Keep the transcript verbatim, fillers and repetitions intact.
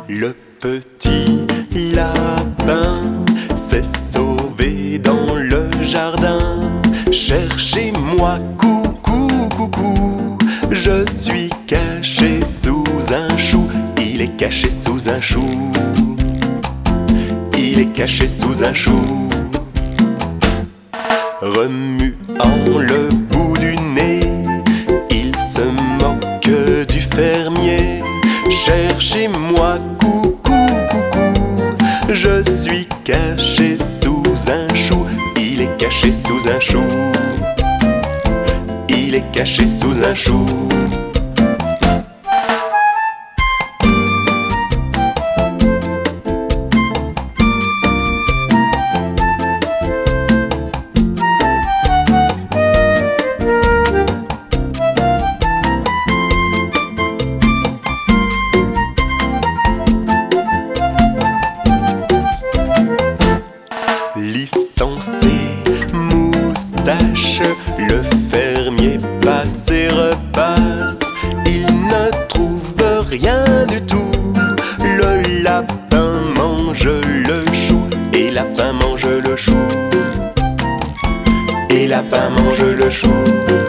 Le petit lapin s'est sauvé dans le jardin. Cherchez-moi, coucou, coucou. Je suis caché sous un chou. Il est caché sous un chou. Il est caché sous un chou. Remuant le bout du nez, il se moque du fermier. Cherchez-moi, coucou, coucou. Je suis caché sous un chou. Il est caché sous un chou. Il est caché sous un chou. Licencié, moustache, le fermier passe et repasse. Il ne trouve rien du tout. Le lapin mange le chou. Et lapin mange le chou. Et lapin mange le chou.